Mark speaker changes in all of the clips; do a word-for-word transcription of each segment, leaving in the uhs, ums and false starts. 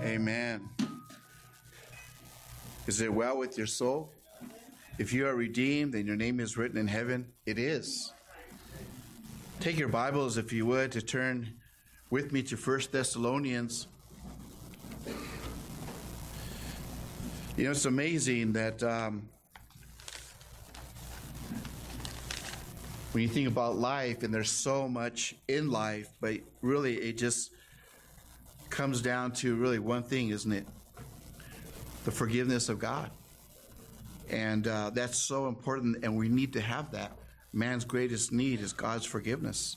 Speaker 1: Amen. Is it well with your soul? If you are redeemed and your name is written in heaven, it is. Take your Bibles, if you would, to turn with me to First Thessalonians. You know, it's amazing that um, when you think about life, and there's so much in life, but really it just comes down to really one thing, isn't it? The forgiveness of God. And uh, that's so important, and we need to have that. Man's greatest need is God's forgiveness.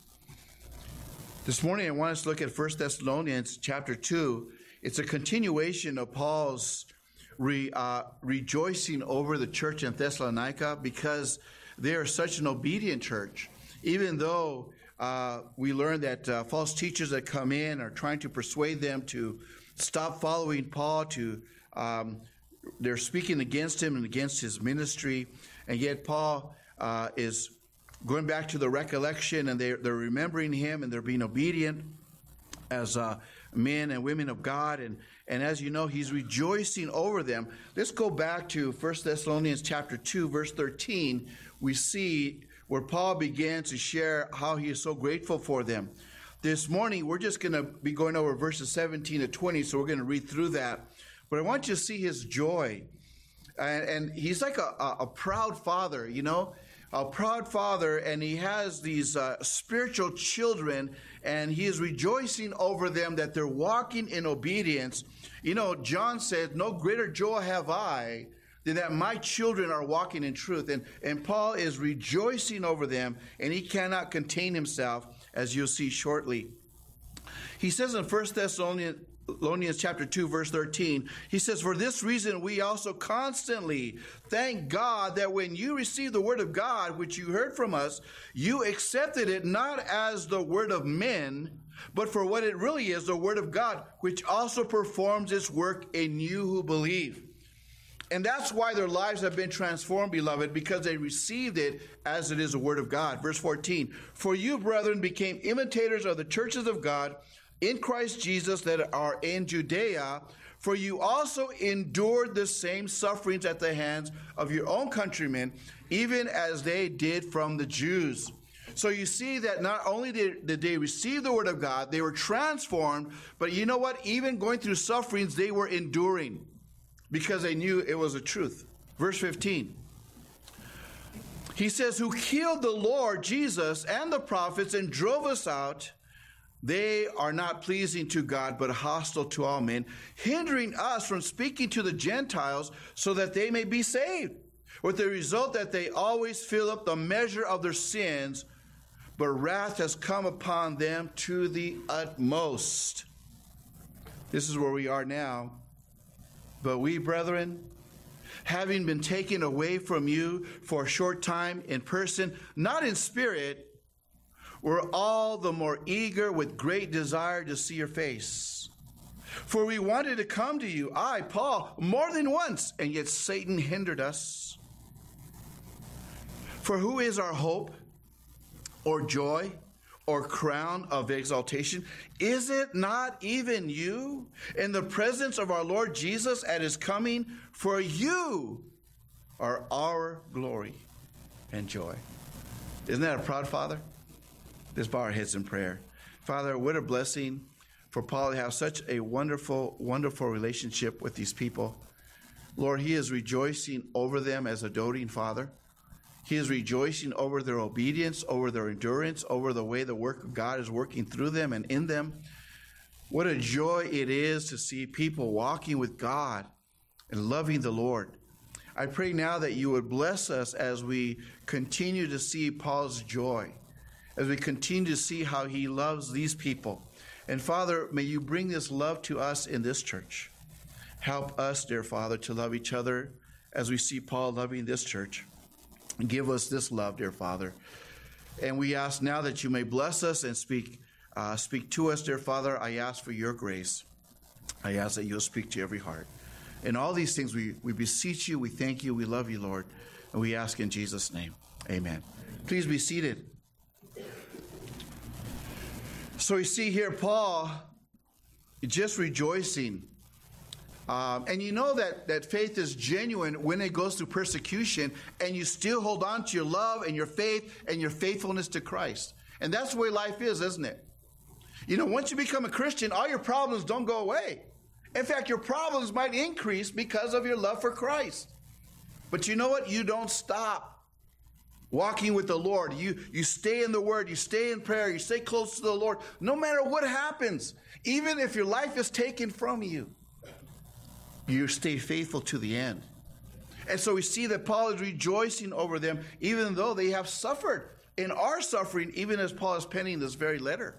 Speaker 1: This morning I want us to look at First Thessalonians chapter two. It's a continuation of Paul's re, uh, rejoicing over the church in Thessalonica because they are such an obedient church. Even though uh, we learn that uh, false teachers that come in are trying to persuade them to stop following Paul, to um, they're speaking against him and against his ministry, and yet Paul uh, is going back to the recollection, and they're, they're remembering him, and they're being obedient as uh, men and women of God. And, and as you know, he's rejoicing over them. Let's go back to First Thessalonians chapter two, verse thirteen. We see where Paul began to share how he is so grateful for them. This morning, we're just going to be going over verses seventeen to twenty, so we're going to read through that. But I want you to see his joy. And, and he's like a, a, a proud father, you know, a proud father, and he has these uh, spiritual children, and he is rejoicing over them that they're walking in obedience. You know, John said, no greater joy have I than that my children are walking in truth. And, and Paul is rejoicing over them, and he cannot contain himself, as you'll see shortly. He says in First Thessalonians Thessalonians chapter two, verse thirteen, he says, for this reason we also constantly thank God that when you received the word of God, which you heard from us, you accepted it not as the word of men, but for what it really is, the word of God, which also performs its work in you who believe. And that's why their lives have been transformed, beloved, because they received it as it is the word of God. Verse fourteen, for you, brethren, became imitators of the churches of God in Christ Jesus that are in Judea, for you also endured the same sufferings at the hands of your own countrymen, even as they did from the Jews. So you see that not only did, did they receive the word of God, they were transformed, but you know what? Even going through sufferings, they were enduring because they knew it was the truth. Verse fifteen. He says, who killed the Lord Jesus and the prophets and drove us out. They are not pleasing to God, but hostile to all men, hindering us from speaking to the Gentiles so that they may be saved. With the result that they always fill up the measure of their sins, but wrath has come upon them to the utmost. This is where we are now. But we, brethren, having been taken away from you for a short time in person, not in spirit, we're all the more eager with great desire to see your face. For we wanted to come to you, I, Paul, more than once, and yet Satan hindered us. For who is our hope, or joy, or crown of exaltation? Is it not even you, in the presence of our Lord Jesus at his coming? For you are our glory and joy. Isn't that a proud father? Let's bow our heads in prayer. Father, what a blessing for Paul to have such a wonderful, wonderful relationship with these people. Lord, he is rejoicing over them as a doting father. He is rejoicing over their obedience, over their endurance, over the way the work of God is working through them and in them. What a joy it is to see people walking with God and loving the Lord. I pray now that you would bless us as we continue to see Paul's joy, as we continue to see how he loves these people. And Father, may you bring this love to us in this church. Help us, dear Father, to love each other as we see Paul loving this church. And give us this love, dear Father. And we ask now that you may bless us and speak, uh, speak to us, dear Father. I ask for your grace. I ask that you'll speak to every heart. In all these things, we, we beseech you, we thank you, we love you, Lord. And we ask in Jesus' name. Amen. Please be seated. So we see here Paul just rejoicing Um, and you know that, that faith is genuine when it goes through persecution and you still hold on to your love and your faith and your faithfulness to Christ. And that's the way life is, isn't it? You know, once you become a Christian, all your problems don't go away. In fact, your problems might increase because of your love for Christ. But you know what? You don't stop walking with the Lord. You, you stay in the Word. You stay in prayer. You stay close to the Lord. No matter what happens, even if your life is taken from you, you stay faithful to the end. And so we see that Paul is rejoicing over them, even though they have suffered and are suffering, even as Paul is penning this very letter.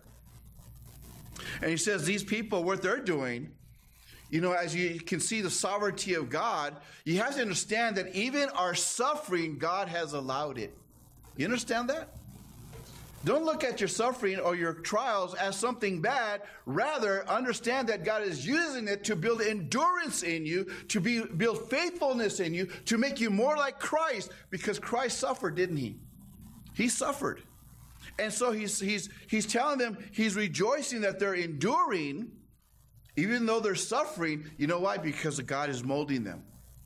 Speaker 1: And he says these people, what they're doing, you know, as you can see the sovereignty of God, you have to understand that even our suffering, God has allowed it. You understand that? Don't look at your suffering or your trials as something bad. Rather, understand that God is using it to build endurance in you, to be, build faithfulness in you, to make you more like Christ, because Christ suffered, didn't he? He suffered. And so he's, he's, he's telling them, he's rejoicing that they're enduring, even though they're suffering. You know why? Because God is molding them.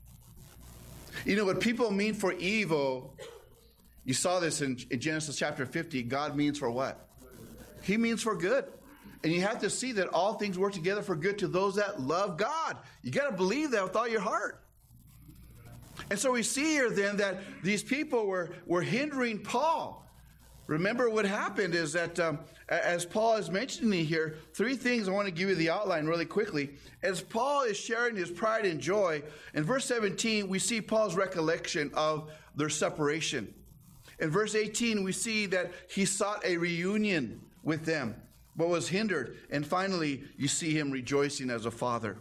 Speaker 1: You know, what people mean for evil, you saw this in, in Genesis chapter fifty. God means for what? He means for good. And you have to see that all things work together for good to those that love God. You got to believe that with all your heart. And so we see here then that these people were, were hindering Paul. Remember what happened is that um, as Paul is mentioning here, three things I want to give you the outline really quickly. As Paul is sharing his pride and joy, in verse seventeen, we see Paul's recollection of their separation. In verse eighteen, we see that he sought a reunion with them, but was hindered. And finally, you see him rejoicing as a father.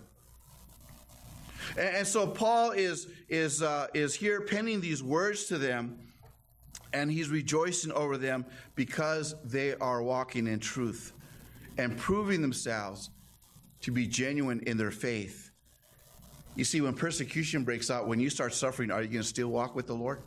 Speaker 1: And, and so Paul is, is, uh, is here penning these words to them, and he's rejoicing over them because they are walking in truth and proving themselves to be genuine in their faith. You see, when persecution breaks out, when you start suffering, are you going to still walk with the Lord?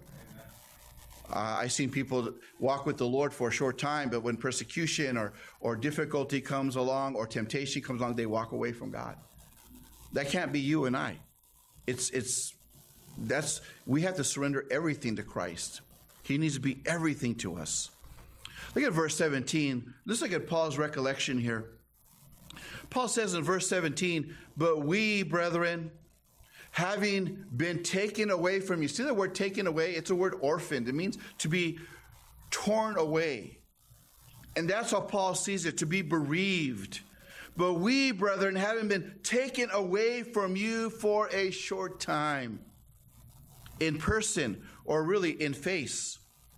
Speaker 1: Uh, I've seen people walk with the Lord for a short time, but when persecution or, or difficulty comes along or temptation comes along, they walk away from God. That can't be you and I. It's, it's, that's, we have to surrender everything to Christ. He needs to be everything to us. Look at verse seventeen. Let's look at Paul's recollection here. Paul says in verse seventeen, "But we, brethren, having been taken away from you." See the word taken away? It's a word orphaned. It means to be torn away. And that's how Paul sees it, to be bereaved. "But we, brethren, having been taken away from you for a short time," in person, or really in face,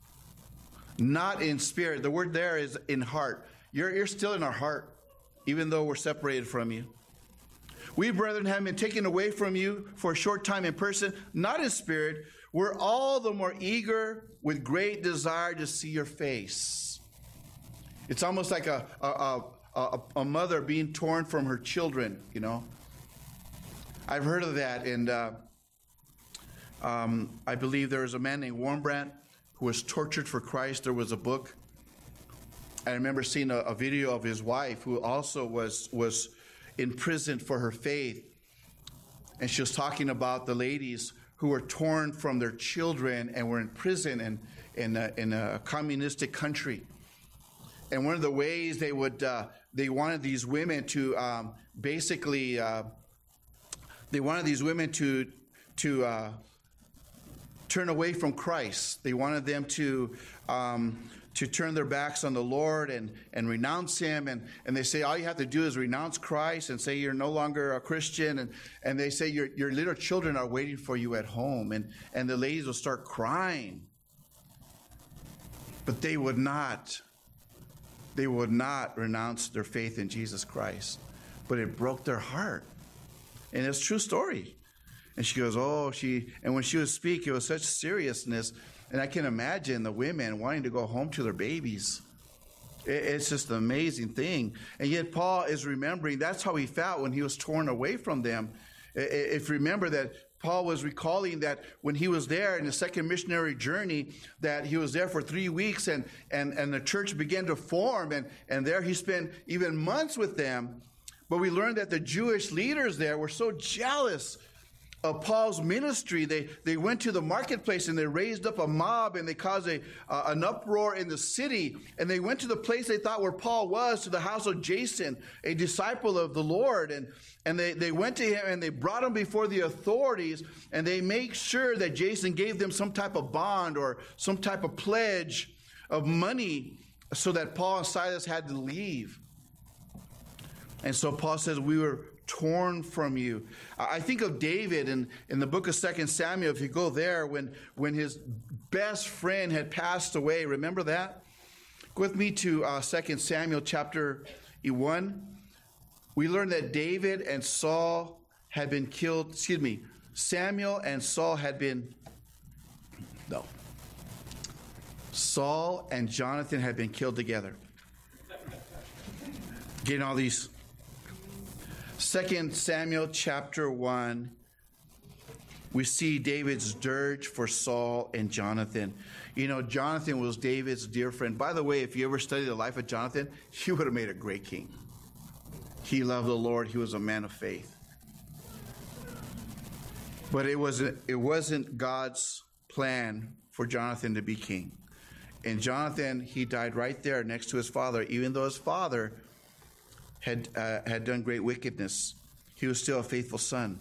Speaker 1: not in spirit. The word there is in heart. You're, you're still in our heart, even though we're separated from you. "We, brethren, have been taken away from you for a short time in person, not in spirit. We're all the more eager with great desire to see your face." It's almost like a, a, a, a mother being torn from her children, you know. I've heard of that, and uh, um, I believe there was a man named Warmbrandt who was tortured for Christ. There was a book. I remember seeing a, a video of his wife who also was was imprisoned for her faith. And she was talking about the ladies who were torn from their children and were in prison in, in, a, in a communistic country. And one of the ways they would, uh, they wanted these women to um, basically, uh, they wanted these women to, to uh, turn away from Christ. They wanted them to, um, to turn their backs on the Lord and, and renounce him. And, and they say, all you have to do is renounce Christ and say you're no longer a Christian. And, and they say your, your little children are waiting for you at home. And, and the ladies will start crying. But they would not. They would not renounce their faith in Jesus Christ. But it broke their heart. And it's a true story. And she goes, oh, she, and when she would speak, it was such seriousness. And I can imagine the women wanting to go home to their babies. It's just an amazing thing. And yet Paul is remembering that's how he felt when he was torn away from them. If you remember that Paul was recalling that when he was there in the second missionary journey, that he was there for three weeks and, and, and the church began to form. And, and there he spent even months with them. But we learned that the Jewish leaders there were so jealous of Paul's ministry. They, they went to the marketplace and they raised up a mob and they caused a, uh, an uproar in the city. And they went to the place they thought where Paul was, to the house of Jason, a disciple of the Lord. And, and they, they went to him and they brought him before the authorities, and they make sure that Jason gave them some type of bond or some type of pledge of money so that Paul and Silas had to leave. And so Paul says, we were torn from you. I think of David in, in the book of Second Samuel. If you go there, when, when his best friend had passed away, remember that? Go with me to uh, Second Samuel chapter one. We learn that David and Saul had been killed. Excuse me. Samuel and Saul had been, no. Saul and Jonathan had been killed together. Getting all these. Second Samuel chapter one, we see David's dirge for Saul and Jonathan. You know, Jonathan was David's dear friend. By the way, if you ever study the life of Jonathan, he would have made a great king. He loved the Lord. He was a man of faith. But it wasn't, it wasn't God's plan for Jonathan to be king. And Jonathan, he died right there next to his father, even though his father had uh, had done great wickedness. He was still a faithful son.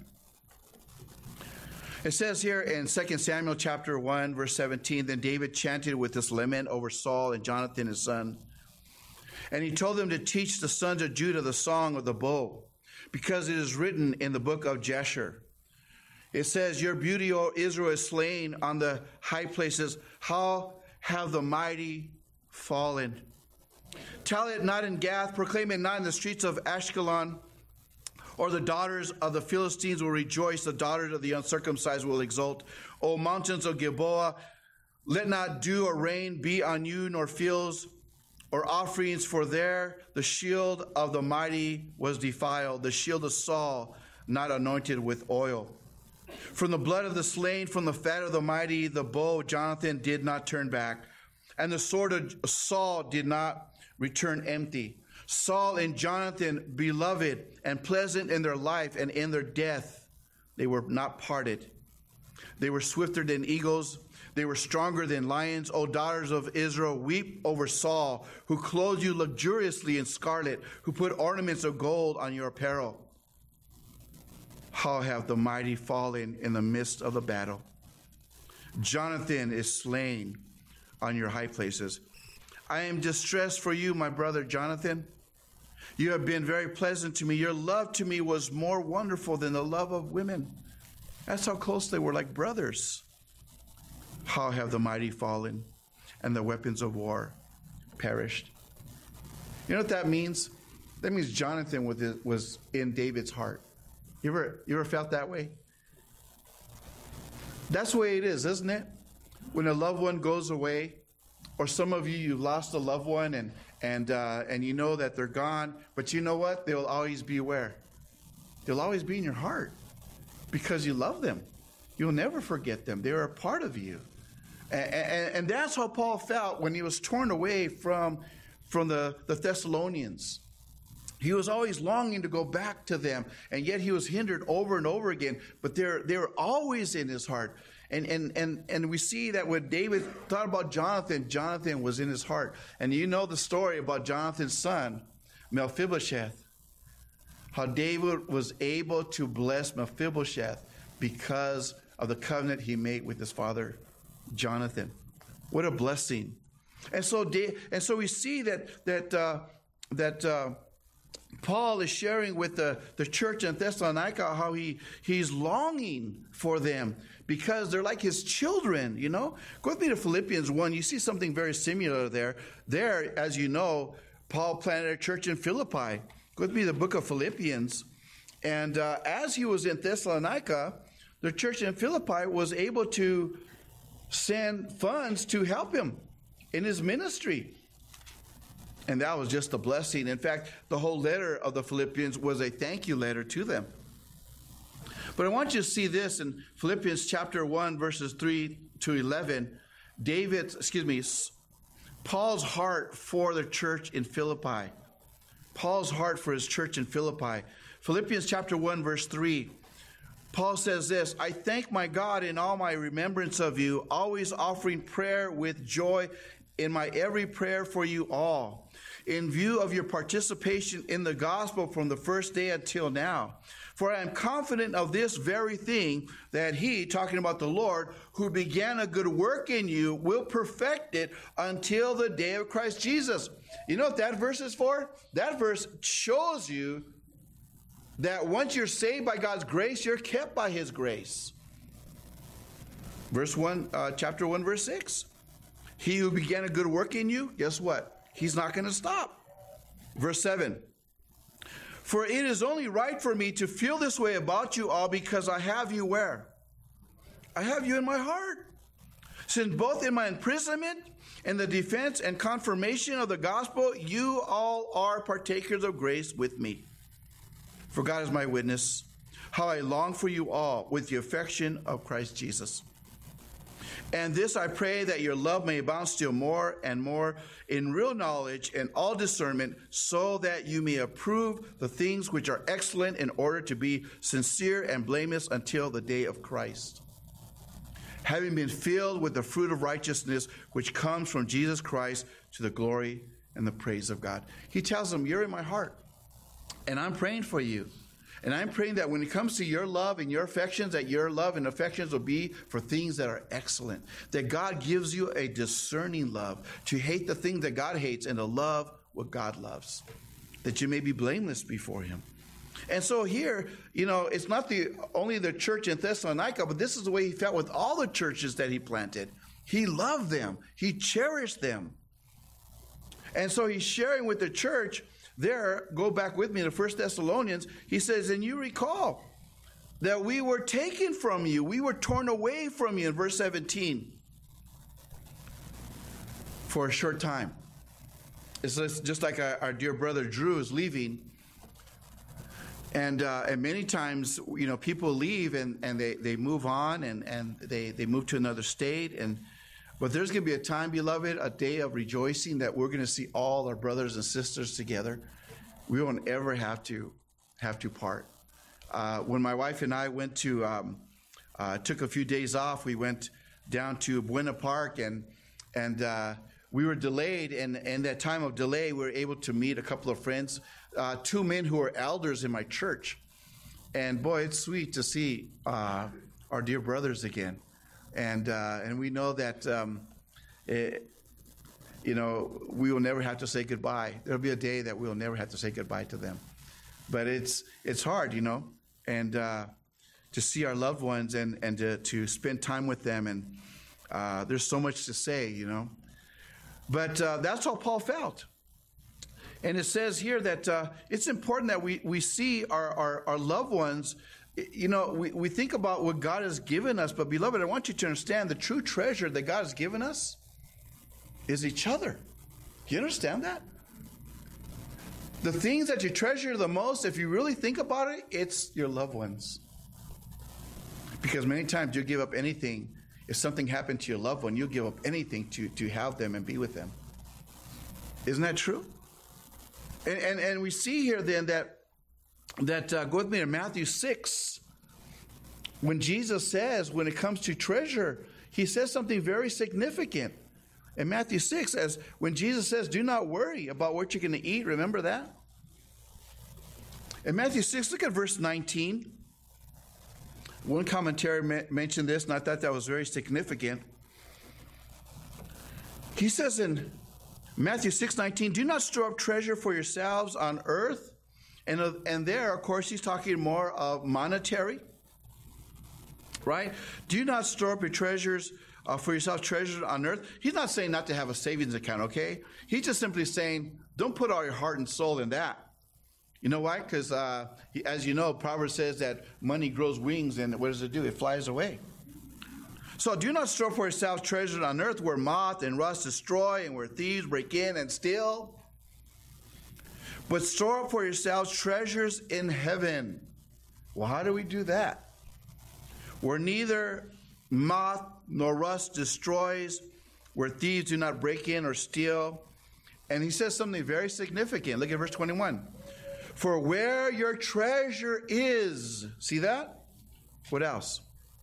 Speaker 1: It says here in Second Samuel chapter one, verse seventeen, then David chanted with this lament over Saul and Jonathan his son. And he told them to teach the sons of Judah the song of the bow, because it is written in the book of Jasher. It says, your beauty, O Israel, is slain on the high places. How have the mighty fallen? Tell it not in Gath, proclaim it not in the streets of Ashkelon, or the daughters of the Philistines will rejoice, the daughters of the uncircumcised will exult. O mountains of Gilboa, let not dew or rain be on you, nor fields or offerings, for there the shield of the mighty was defiled, the shield of Saul not anointed with oil. From the blood of the slain, from the fat of the mighty, the bow Jonathan did not turn back, and the sword of Saul did not return empty. Saul and Jonathan, beloved and pleasant in their life and in their death, they were not parted. They were swifter than eagles. They were stronger than lions. O daughters of Israel, weep over Saul, who clothed you luxuriously in scarlet, who put ornaments of gold on your apparel. How have the mighty fallen in the midst of the battle? Jonathan is slain on your high places. I am distressed for you, my brother Jonathan. You have been very pleasant to me. Your love to me was more wonderful than the love of women. That's how close they were, like brothers. How have the mighty fallen and the weapons of war perished? You know what that means? That means Jonathan was in David's heart. You ever, you ever felt that way? That's the way it is, isn't it? When a loved one goes away, or some of you, you've lost a loved one and and uh, and you know that they're gone, but you know what? They'll always be where? They'll always be in your heart because you love them. You'll never forget them. They're a part of you. And, and, and that's how Paul felt when he was torn away from, from the, the Thessalonians. He was always longing to go back to them, and yet he was hindered over and over again, but they're, they were always in his heart. And, and, and, and we see that when David thought about Jonathan, Jonathan was in his heart. And you know the story about Jonathan's son, Mephibosheth, how David was able to bless Mephibosheth because of the covenant he made with his father, Jonathan. What a blessing. And so, and so we see that, that, uh, that, uh, Paul is sharing with the, the church in Thessalonica how he, he's longing for them because they're like his children, you know. Go with me to Philippians one. You see something very similar there. There, as you know, Paul planted a church in Philippi. Go with me to the book of Philippians. And uh, as he was in Thessalonica, the church in Philippi was able to send funds to help him in his ministry. And that was just a blessing. In fact, the whole letter of the Philippians was a thank you letter to them. But I want you to see this in Philippians chapter one, verses three to eleven. David, excuse me, Paul's heart for the church in Philippi. Paul's heart for his church in Philippi. Philippians chapter one, verse three. Paul says this, I thank my God in all my remembrance of you, always offering prayer with joy in my every prayer for you all, in view of your participation in the gospel from the first day until now. For I am confident of this very thing, that he, talking about the Lord, who began a good work in you, will perfect it until the day of Christ Jesus. You know what that verse is for? That verse shows you that once you're saved by God's grace, you're kept by his grace. Verse one, uh, chapter one, verse six. He who began a good work in you, guess what? He's not going to stop. Verse seven. For it is only right for me to feel this way about you all, because I have you where? I have you in my heart. Since both in my imprisonment and the defense and confirmation of the gospel, you all are partakers of grace with me. For God is my witness, how I long for you all with the affection of Christ Jesus. And this I pray, that your love may abound still more and more in real knowledge and all discernment, so that you may approve the things which are excellent, in order to be sincere and blameless until the day of Christ, having been filled with the fruit of righteousness which comes from Jesus Christ, to the glory and the praise of God. He tells them, you're in my heart, and I'm praying for you. And I'm praying that when it comes to your love and your affections, that your love and affections will be for things that are excellent. That God gives you a discerning love, to hate the things that God hates and to love what God loves, that you may be blameless before him. And so here, you know, it's not the only the church in Thessalonica, but this is the way he felt with all the churches that he planted. He loved them. He cherished them. And so he's sharing with the church there. Go back with me to First Thessalonians. He says, and you recall that we were taken from you. We were torn away from you in verse seventeen for a short time. It's just like our, our dear brother Drew is leaving. And uh, and many times, you know, people leave and, and they, they move on and, and they, they move to another state. And but there's going to be a time, beloved, a day of rejoicing, that we're going to see all our brothers and sisters together. We won't ever have to have to part. Uh, when my wife and I went to, um, uh, took a few days off, we went down to Buena Park, and and uh, we were delayed. And in that time of delay, we were able to meet a couple of friends, uh, two men who are elders in my church. And boy, it's sweet to see uh, our dear brothers again. And uh, and we know that, um, it, you know, we will never have to say goodbye. There'll be a day that we'll never have to say goodbye to them. But it's it's hard, you know, and uh, to see our loved ones and, and to, to spend time with them. And uh, there's so much to say, you know. But uh, that's how Paul felt. And it says here that uh, it's important that we, we see our, our, our loved ones. You know, we, we think about what God has given us, but beloved, I want you to understand the true treasure that God has given us is each other. You understand that? The things that you treasure the most, if you really think about it, it's your loved ones. Because many times you give up anything. If something happened to your loved one, you'll give up anything to, to have them and be with them. Isn't that true? And, and, and we see here then that That uh, go with me to Matthew six. When Jesus says, when it comes to treasure, he says something very significant. In Matthew six, as when Jesus says, do not worry about what you're going to eat. Remember that? In Matthew six, look at verse nineteen. One commentary ma- mentioned this, and I thought that was very significant. He says in Matthew six nineteen, do not store up treasure for yourselves on earth. And, uh, and there, of course, he's talking more of monetary, right? Do not store up your treasures uh, for yourself, treasures on earth. He's not saying not to have a savings account, okay? He's just simply saying, don't put all your heart and soul in that. You know why? Because, uh, as you know, Proverbs says that money grows wings, and what does it do? It flies away. So do not store for yourselves treasures on earth, where moth and rust destroy, and where thieves break in and steal. But store up for yourselves treasures in heaven. Well, how do we do that? Where neither moth nor rust destroys, where thieves do not break in or steal. And he says something very significant. Look at verse twenty-one. For where your treasure is, see that? What else?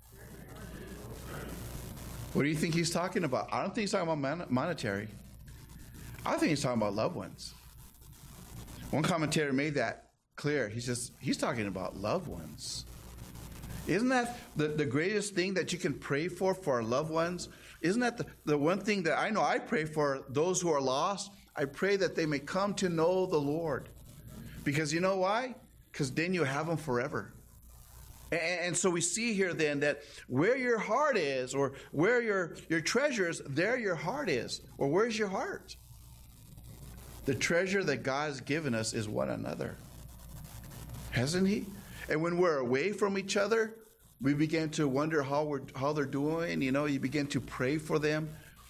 Speaker 1: What do you think he's talking about? I don't think he's talking about mon- monetary. I think he's talking about loved ones. One commentator made that clear. He says, he's talking about loved ones. Isn't that the, the greatest thing that you can pray for, for our loved ones? Isn't that the, the one thing that I know I pray for those who are lost? I pray that they may come to know the Lord. Because you know why? Because then you have them forever. And, and so we see here then that where your heart is, or where your, your treasure is, there your heart is. Or where's your heart? The treasure that God has given us is one another. Hasn't he? And when we're away from each other, we begin to wonder how we're how they're doing. You know, you begin to pray for them.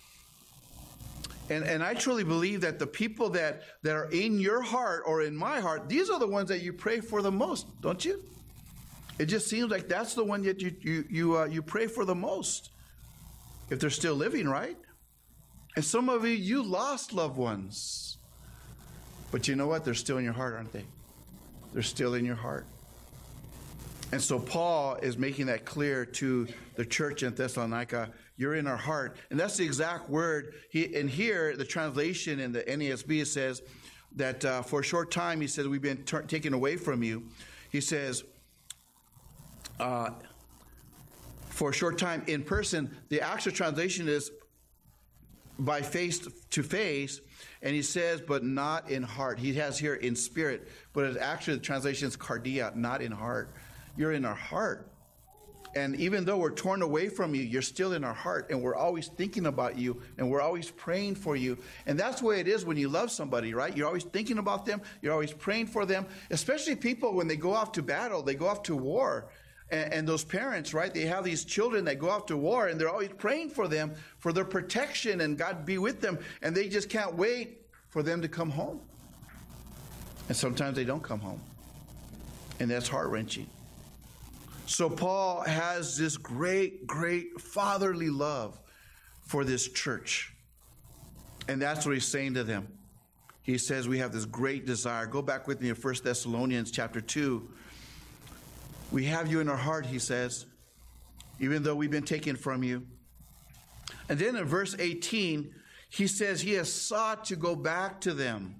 Speaker 1: And and I truly believe that the people that, that are in your heart or in my heart, these are the ones that you pray for the most, don't you? It just seems like that's the one that you you you uh, you pray for the most, if they're still living, right? And some of you, you lost loved ones. But you know what? They're still in your heart, aren't they? They're still in your heart. And so Paul is making that clear to the church in Thessalonica. You're in our heart. And that's the exact word. He, and here, the translation in the N A S B says that uh, for a short time, he says, we've been t- taken away from you. He says, uh, for a short time in person. The actual translation is by face to face. And he says, but not in heart. He has here in spirit, but it actually the translation is cardia, not in heart. You're in our heart. And even though we're torn away from you, you're still in our heart. And we're always thinking about you, and we're always praying for you. And that's the way it is when you love somebody, right? You're always thinking about them. You're always praying for them. Especially people when they go off to battle, they go off to war. And, and those parents, right, they have these children that go off to war, and they're always praying for them, for their protection, and God be with them. And they just can't wait for them to come home. And sometimes they don't come home. And that's heart-wrenching. So Paul has this great, great fatherly love for this church. And that's what he's saying to them. He says we have this great desire. Go back with me to First Thessalonians chapter two. We have you in our heart, he says, even though we've been taken from you. And then in verse eighteen, he says he has sought to go back to them.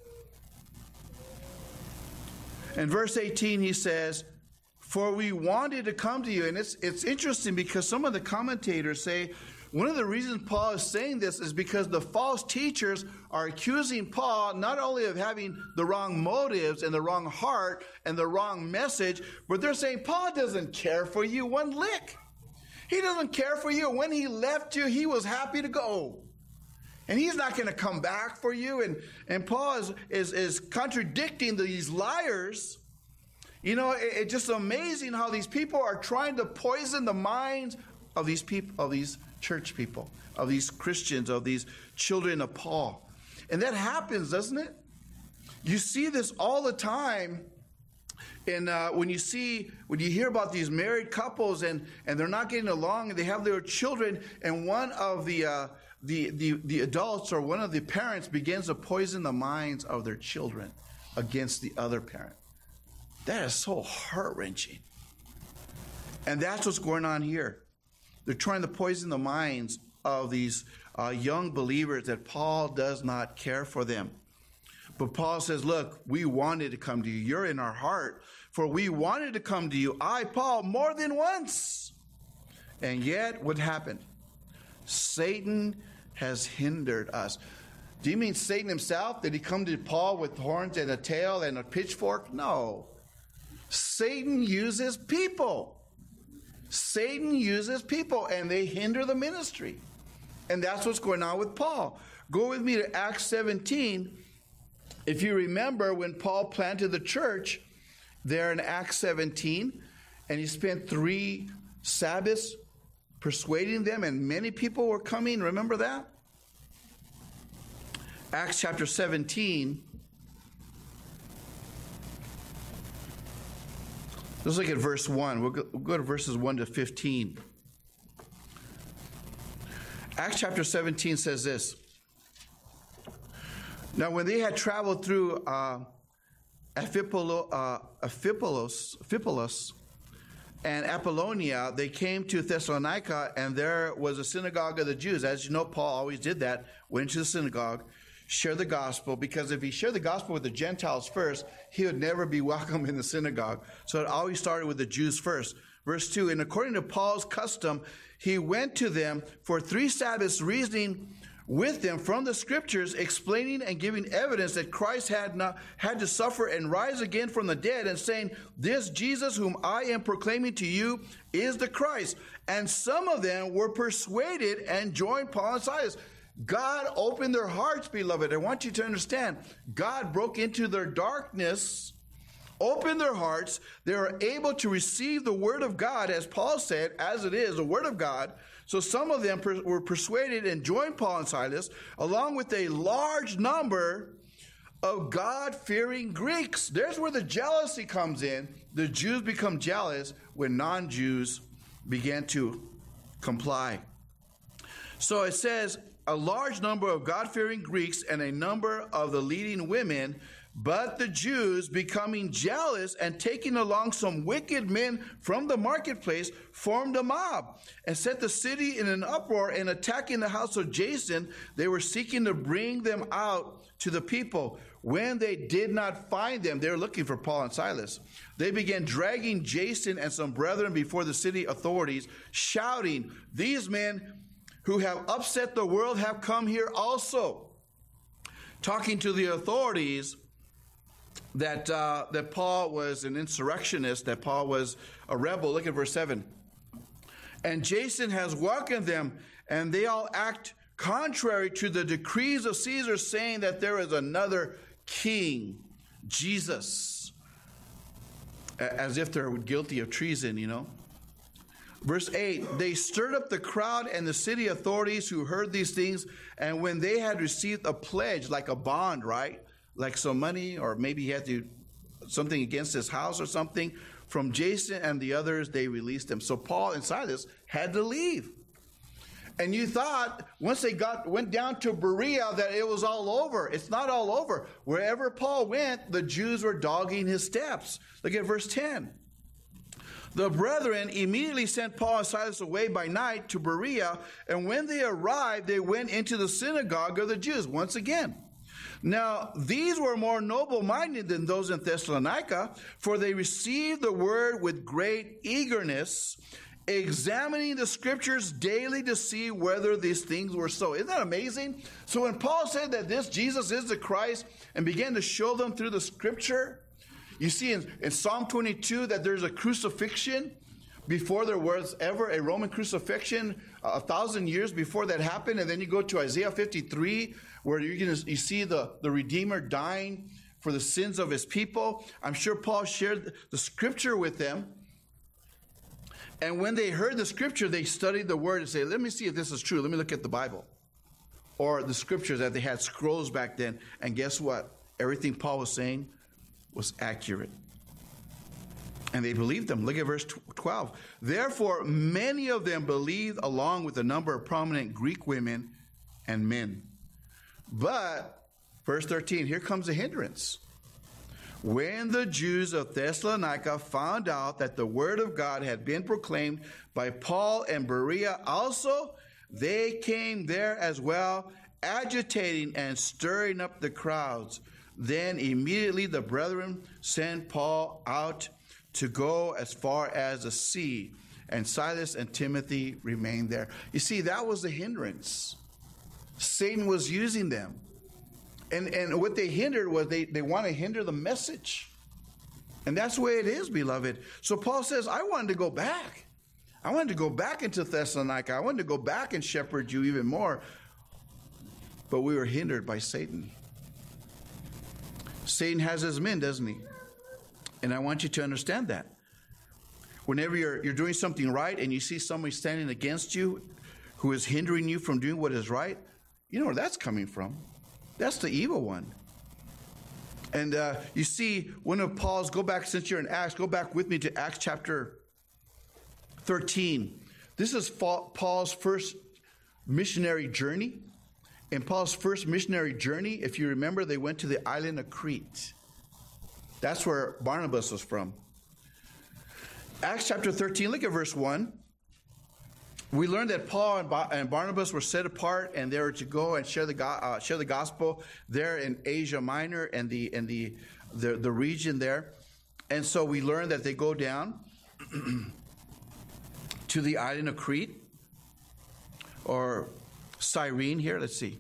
Speaker 1: In verse eighteen, he says, for we wanted to come to you. And it's it's interesting because some of the commentators say one of the reasons Paul is saying this is because the false teachers are accusing Paul not only of having the wrong motives and the wrong heart and the wrong message, but they're saying Paul doesn't care for you one lick. He doesn't care for you. When he left you, he was happy to go. And he's not going to come back for you. And, and Paul is, is, is contradicting these liars. You know, it, it's just amazing how these people are trying to poison the minds of these people, of these church people, of these Christians, of these children of Paul. And that happens, doesn't it? You see this all the time. And uh, when you see, when you hear about these married couples and, and they're not getting along and they have their children, and one of the, uh, the, the, the adults or one of the parents begins to poison the minds of their children against the other parent. That is so heart-wrenching. And that's what's going on here. They're trying to poison the minds of these uh, young believers that Paul does not care for them. But Paul says, look, we wanted to come to you. You're in our heart. For we wanted to come to you, I, Paul, more than once. And yet, what happened? Satan has hindered us. Do you mean Satan himself? Did he come to Paul with horns and a tail and a pitchfork? No. Satan uses people. Satan uses people, and they hinder the ministry. And that's what's going on with Paul. Go with me to Acts seventeen. If you remember when Paul planted the church there in Acts seventeen, and he spent three Sabbaths persuading them, and many people were coming. Remember that? Acts chapter seventeen. Let's look at verse one. We'll go, we'll go to verses one to fifteen. Acts chapter seventeen says this. Now, when they had traveled through uh, Amphipolis, uh, Amphipolis, Amphipolis and Apollonia, they came to Thessalonica, and there was a synagogue of the Jews. As you know, Paul always did that, went to the synagogue, shared the gospel, because if he shared the gospel with the Gentiles first, he would never be welcome in the synagogue. So it always started with the Jews first. Verse two, and according to Paul's custom, he went to them for three Sabbaths, reasoning with them from the scriptures, explaining and giving evidence that Christ had not had to suffer and rise again from the dead, and saying, this Jesus whom I am proclaiming to you is the Christ. And some of them were persuaded and joined Paul and Silas. God opened their hearts, beloved. I want you to understand, God broke into their darkness, opened their hearts. They were able to receive the word of God, as Paul said, as it is, the word of God. So some of them per- were persuaded and joined Paul and Silas, along with a large number of God-fearing Greeks. There's where the jealousy comes in. The Jews become jealous when non-Jews began to comply. So it says, a large number of God-fearing Greeks and a number of the leading women, but the Jews, becoming jealous and taking along some wicked men from the marketplace, formed a mob and set the city in an uproar, and attacking the house of Jason, they were seeking to bring them out to the people. When they did not find them, they were looking for Paul and Silas. They began dragging Jason and some brethren before the city authorities, shouting, these men who have upset the world have come here also. Talking to the authorities that uh, that Paul was an insurrectionist, that Paul was a rebel. Look at verse seven. And Jason has welcomed them, and they all act contrary to the decrees of Caesar, saying that there is another king, Jesus. As if they're guilty of treason, you know. Verse eight, they stirred up the crowd and the city authorities who heard these things, and when they had received a pledge, like a bond, right? Like some money, or maybe he had to something against his house or something, from Jason and the others, they released them. So Paul and Silas had to leave. And you thought once they got went down to Berea that it was all over. It's not all over. Wherever Paul went, the Jews were dogging his steps. Look at verse ten. The brethren immediately sent Paul and Silas away by night to Berea, and when they arrived, they went into the synagogue of the Jews once again. Now, these were more noble-minded than those in Thessalonica, for they received the word with great eagerness, examining the scriptures daily to see whether these things were so. Isn't that amazing? So when Paul said that this Jesus is the Christ and began to show them through the scripture, you see in, in Psalm twenty-two that there's a crucifixion before there was ever a Roman crucifixion, a thousand years before that happened. And then you go to Isaiah fifty-three, where you can you see the, the Redeemer dying for the sins of his people. I'm sure Paul shared the scripture with them. And when they heard the scripture, they studied the word and say, let me see if this is true. Let me look at the Bible. Or the scriptures, that they had scrolls back then. And guess what? Everything Paul was saying was accurate. And they believed them. Look at verse twelve. Therefore, many of them believed, along with a number of prominent Greek women and men. But, verse thirteen, here comes a hindrance. When the Jews of Thessalonica found out that the word of God had been proclaimed by Paul and Berea also, they came there as well, agitating and stirring up the crowds. Then immediately the brethren sent Paul out to go as far as the sea, and Silas and Timothy remained there. You see, that was the hindrance. Satan was using them. And, and what they hindered was they, they want to hinder the message. And that's the way it is, beloved. So Paul says, I wanted to go back. I wanted to go back into Thessalonica. I wanted to go back and shepherd you even more. But we were hindered by Satan. Satan has his men, doesn't he? And I want you to understand that. Whenever you're, you're doing something right and you see somebody standing against you who is hindering you from doing what is right, you know where that's coming from. That's the evil one. And uh, you see, one of Paul's, go back, since you're in Acts, go back with me to Acts chapter thirteen. This is Paul's first missionary journey. in Paul's first missionary journey, if you remember, they went to the island of Crete. That's where Barnabas was from. Acts chapter thirteen, look at verse one. We learned that Paul and, ba- and Barnabas were set apart, and they were to go and share the go- uh, share the gospel there in Asia Minor and the and the, the the region there. And so we learned that they go down to the island of Crete, or Cyrene here. Let's see.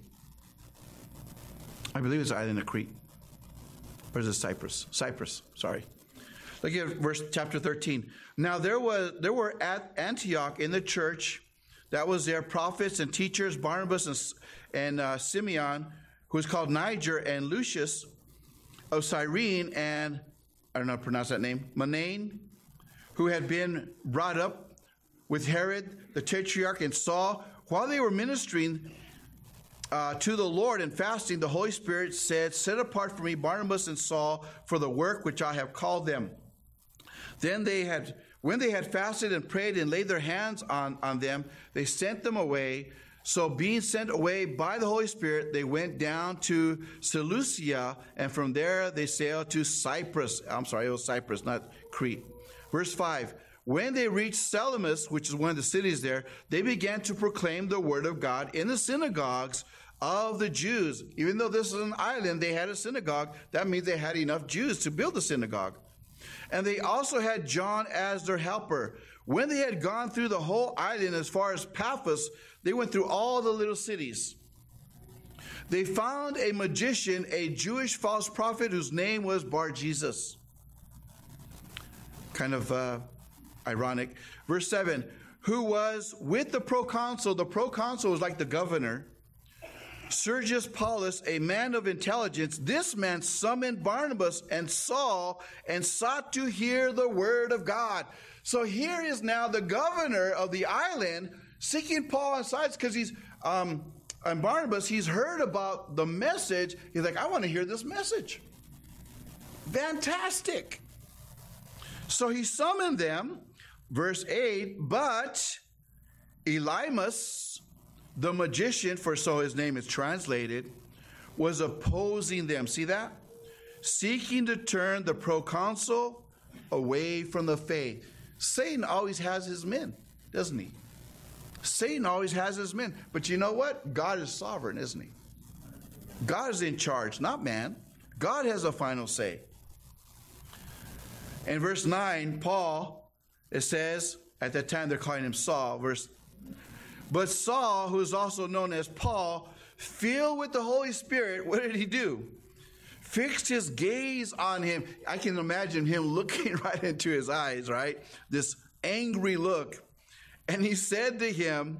Speaker 1: I believe it's the island of Crete. Or is it Cyprus? Cyprus, sorry. Look at verse chapter thirteen. Now there was there were at Antioch in the church that was there prophets and teachers, Barnabas and, and uh, Simeon, who was called Niger, and Lucius of Cyrene, and I don't know how to pronounce that name, Manaen, who had been brought up with Herod the Tetrarch and Saul. While they were ministering uh, to the Lord and fasting, the Holy Spirit said, "Set apart for me Barnabas and Saul for the work which I have called them." Then they had, when they had fasted and prayed and laid their hands on, on them, they sent them away. So being sent away by the Holy Spirit, they went down to Seleucia, and from there they sailed to Cyprus. I'm sorry, it was Cyprus, not Crete. Verse five, when they reached Salamis, which is one of the cities there, they began to proclaim the word of God in the synagogues of the Jews. Even though this is an island, they had a synagogue. That means they had enough Jews to build a synagogue. And they also had John as their helper. When they had gone through the whole island as far as Paphos, they went through all the little cities. They found a magician, a Jewish false prophet whose name was Bar-Jesus. Kind of uh, ironic. Verse seven, who was with the proconsul. The proconsul was like the governor. Sergius Paulus, a man of intelligence. This man summoned Barnabas and Saul and sought to hear the word of God. So here is now the governor of the island seeking Paul and Silas, because he's um, and Barnabas. He's heard about the message. He's like, I want to hear this message. Fantastic. So he summoned them. Verse eight. But Elymas, the magician, for so his name is translated, was opposing them. See that? Seeking to turn the proconsul away from the faith. Satan always has his men, doesn't he? Satan always has his men. But you know what? God is sovereign, isn't he? God is in charge, not man. God has a final say. In verse nine, Paul, it says, at that time they're calling him Saul, verse But Saul, who is also known as Paul, filled with the Holy Spirit, what did he do? Fixed his gaze on him. I can imagine him looking right into his eyes, right? This angry look. And he said to him,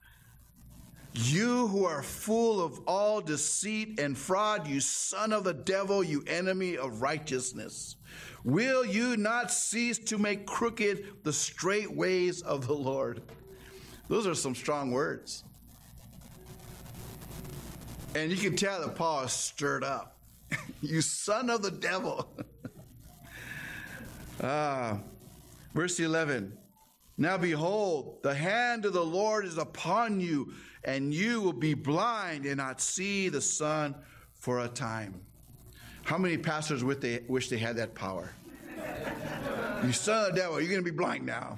Speaker 1: you who are full of all deceit and fraud, you son of the devil, you enemy of righteousness, will you not cease to make crooked the straight ways of the Lord? Those are some strong words. And you can tell that Paul is stirred up. You son of the devil. ah, verse eleven. Now behold, the hand of the Lord is upon you, and you will be blind and not see the sun for a time. How many pastors wish they, wish they had that power? You son of the devil, you're going to be blind now.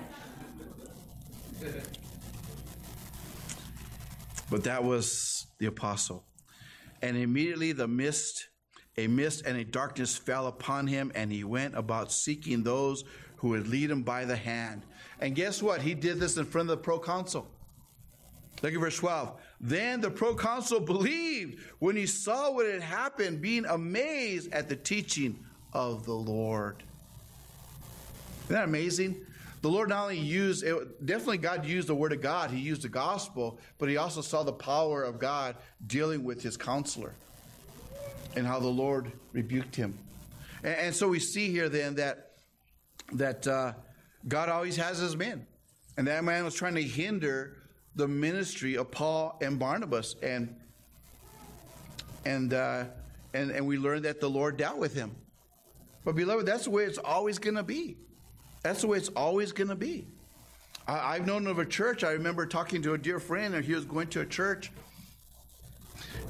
Speaker 1: But that was the apostle. And immediately the mist, a mist and a darkness fell upon him, and he went about seeking those who would lead him by the hand. And guess what? He did this in front of the proconsul. Look at verse twelve. Then the proconsul believed when he saw what had happened, being amazed at the teaching of the Lord. Isn't that amazing? The Lord not only used, it, definitely God used the word of God. He used the gospel, but he also saw the power of God dealing with his counselor and how the Lord rebuked him. And, and so we see here then that, that uh, God always has his men. And that man was trying to hinder the ministry of Paul and Barnabas. And, and, uh, and, and we learned that the Lord dealt with him. But beloved, that's the way it's always going to be. That's the way it's always going to be. I, I've known of a church. I remember talking to a dear friend, and he was going to a church.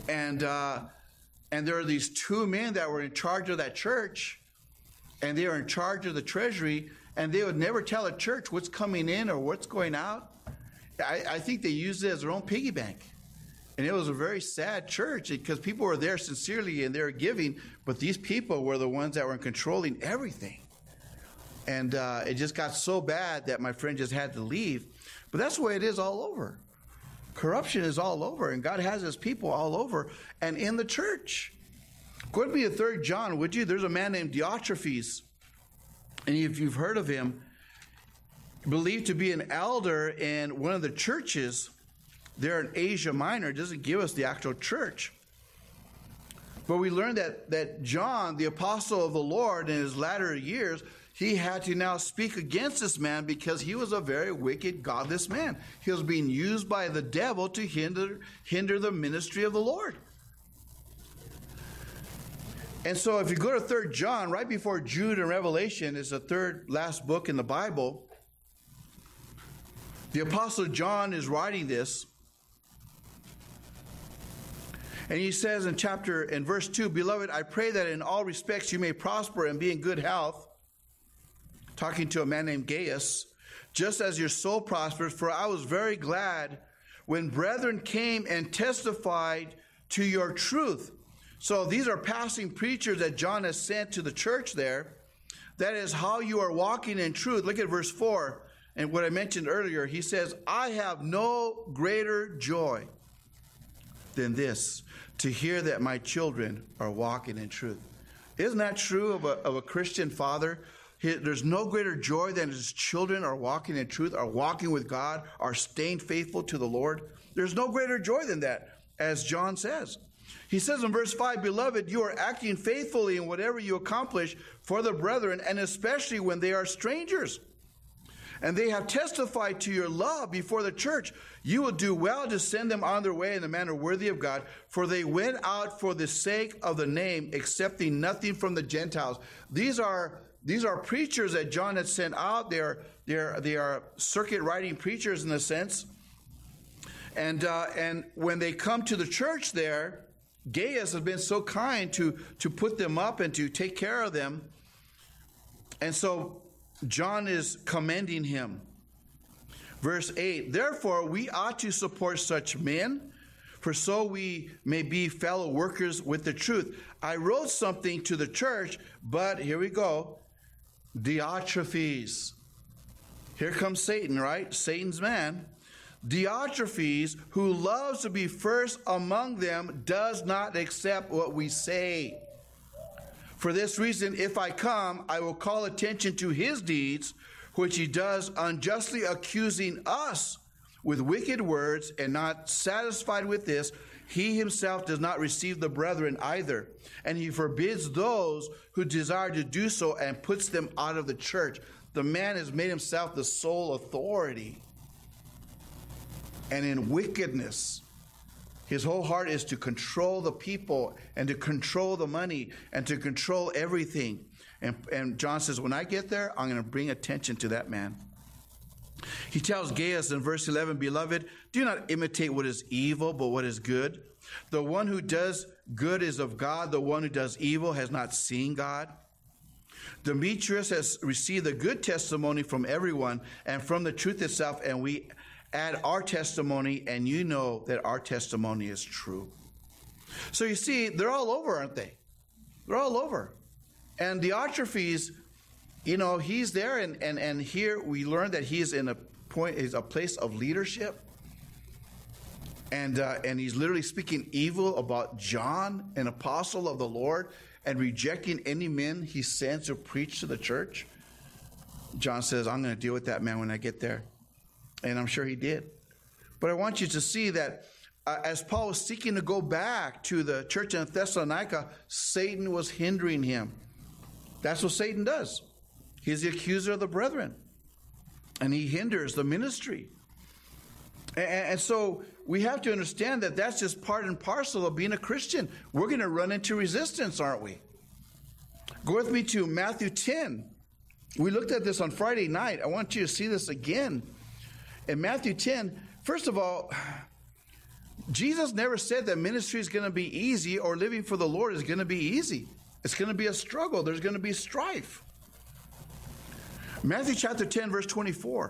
Speaker 1: And uh, and there are these two men that were in charge of that church, and they were in charge of the treasury, and they would never tell a church what's coming in or what's going out. I, I think they used it as their own piggy bank. And it was a very sad church because people were there sincerely and they were giving, but these people were the ones that were controlling everything. And uh, it just got so bad that my friend just had to leave. But that's the way it is all over. Corruption is all over, and God has his people all over and in the church. Go with me to Third John, would you? There's a man named Diotrephes, and if you've heard of him, believed to be an elder in one of the churches there in Asia Minor. It doesn't give us the actual church. But we learned that, that John, the apostle of the Lord, in his latter years, he had to now speak against this man because he was a very wicked, godless man. He was being used by the devil to hinder, hinder the ministry of the Lord. And so if you go to Third John, right before Jude and Revelation is the third last book in the Bible, the apostle John is writing this. And he says in chapter, in verse two, Beloved, I pray that in all respects you may prosper and be in good health. Talking to a man named Gaius, just as your soul prospers, for I was very glad when brethren came and testified to your truth. So these are passing preachers that John has sent to the church there. That is how you are walking in truth. Look at verse four. And what I mentioned earlier, he says, I have no greater joy than this, to hear that my children are walking in truth. Isn't that true of a, of a Christian father? He, there's no greater joy than his children are walking in truth, are walking with God, are staying faithful to the Lord. There's no greater joy than that, as John says. He says in verse five, Beloved, you are acting faithfully in whatever you accomplish for the brethren, and especially when they are strangers. And they have testified to your love before the church. You will do well to send them on their way in a manner worthy of God, for they went out for the sake of the name, accepting nothing from the Gentiles. These are these are preachers that John had sent out. They are they are, they are circuit riding preachers in a sense. And uh, and when they come to the church there, Gaius has been so kind to to put them up and to take care of them. And so John is commending him. Verse eight, Therefore we ought to support such men, for so we may be fellow workers with the truth. I wrote something to the church, but here we go, Diotrephes. Here comes Satan, right? Satan's man. Diotrephes, who loves to be first among them, does not accept what we say. For this reason, if I come, I will call attention to his deeds, which he does unjustly, accusing us with wicked words, and not satisfied with this, he himself does not receive the brethren either. And he forbids those who desire to do so and puts them out of the church. The man has made himself the sole authority. And in wickedness, his whole heart is to control the people and to control the money and to control everything. And, and John says, when I get there, I'm going to bring attention to that man. He tells Gaius in verse eleven, Beloved, do not imitate what is evil, but what is good. The one who does good is of God. The one who does evil has not seen God. Demetrius has received a good testimony from everyone and from the truth itself, and we add our testimony, and you know that our testimony is true. So you see, they're all over, aren't they? They're all over. And Diotrephes, you know, he's there, and, and, and here we learn that he is in a point, is a place of leadership. And, uh, and he's literally speaking evil about John, an apostle of the Lord, and rejecting any men he sends to preach to the church. John says, I'm going to deal with that man when I get there. And I'm sure he did. But I want you to see that uh, as Paul was seeking to go back to the church in Thessalonica, Satan was hindering him. That's what Satan does. He's the accuser of the brethren. And he hinders the ministry. And, and so we have to understand that that's just part and parcel of being a Christian. We're going to run into resistance, aren't we? Go with me to Matthew ten. We looked at this on Friday night. I want you to see this again. In Matthew ten, first of all, Jesus never said that ministry is going to be easy or living for the Lord is going to be easy. It's going to be a struggle. There's going to be strife. Matthew chapter ten, verse twenty-four.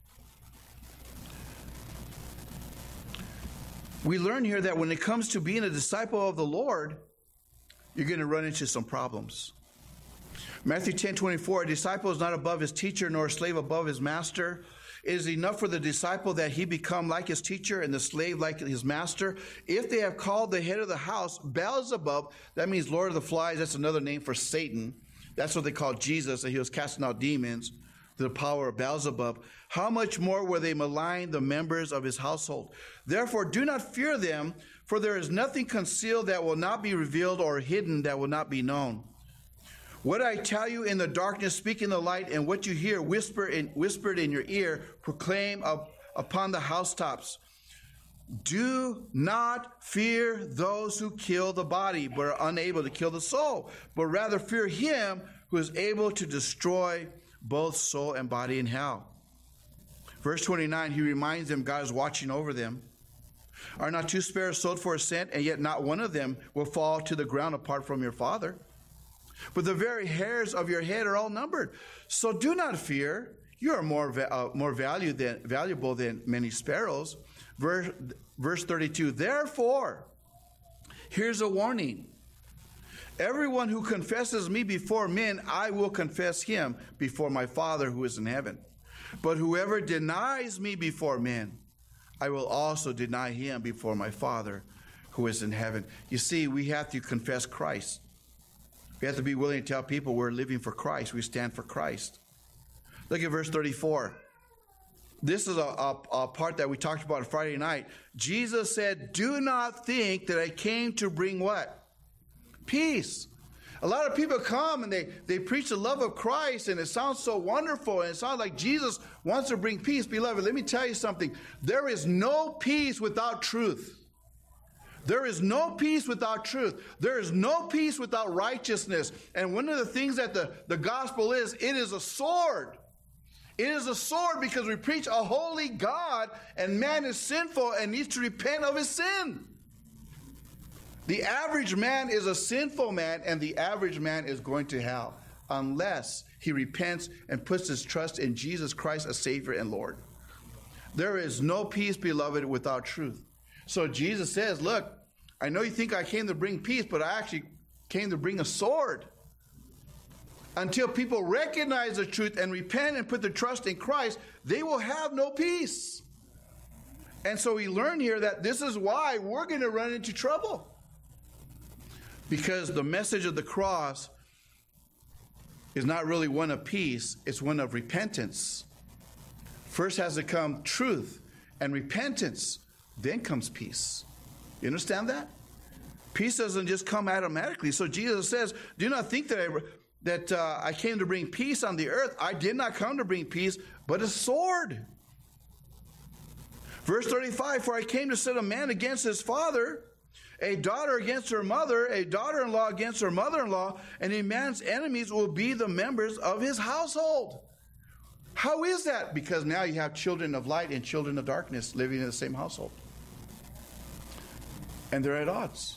Speaker 1: We learn here that when it comes to being a disciple of the Lord, you're going to run into some problems. Matthew ten, twenty-four, a disciple is not above his teacher, nor a slave above his master. It is enough for the disciple that he become like his teacher and the slave like his master. If they have called the head of the house Beelzebub, that means Lord of the Flies. That's another name for Satan. That's what they called Jesus, that he was casting out demons, the power of Beelzebub. How much more will they malign the members of his household? Therefore, do not fear them, for there is nothing concealed that will not be revealed, or hidden that will not be known. What I tell you in the darkness, speak in the light, and what you hear whisper in, whispered in your ear, proclaim up, upon the housetops. Do not fear those who kill the body, but are unable to kill the soul, but rather fear him who is able to destroy both soul and body in hell. Verse twenty-nine, he reminds them God is watching over them. Are not two sparrows sold for a cent, and yet not one of them will fall to the ground apart from your Father? But the very hairs of your head are all numbered. So do not fear. You are more uh, more value than, valuable than many sparrows. Verse, verse thirty-two, therefore, here's a warning. Everyone who confesses me before men, I will confess him before my Father who is in heaven. But whoever denies me before men, I will also deny him before my Father who is in heaven. You see, we have to confess Christ. We have to be willing to tell people we're living for Christ. We stand for Christ. Look at verse thirty-four. This is a, a, a part that we talked about on Friday night. Jesus said, do not think that I came to bring what? Peace. A lot of people come and they, they preach the love of Christ, and it sounds so wonderful, and it sounds like Jesus wants to bring peace. Beloved, let me tell you something. There is no peace without truth. There is no peace without truth. There is no peace without righteousness. And one of the things that the, the gospel is, it is a sword. It is a sword because we preach a holy God, and man is sinful and needs to repent of his sin. The average man is a sinful man, and the average man is going to hell unless he repents and puts his trust in Jesus Christ as Savior and Lord. There is no peace, beloved, without truth. So Jesus says, look, I know you think I came to bring peace, but I actually came to bring a sword. Until people recognize the truth and repent and put their trust in Christ, they will have no peace. And so we learn here that this is why we're going to run into trouble. Because the message of the cross is not really one of peace, it's one of repentance. First has to come truth and repentance. Then comes peace. You understand that? Peace doesn't just come automatically. So Jesus says, do not think that I, that uh, I came to bring peace on the earth. I did not come to bring peace, but a sword. Verse thirty-five, for I came to set a man against his father, a daughter against her mother, a daughter-in-law against her mother-in-law, and a man's enemies will be the members of his household. How is that? Because now you have children of light and children of darkness living in the same household. And they're at odds.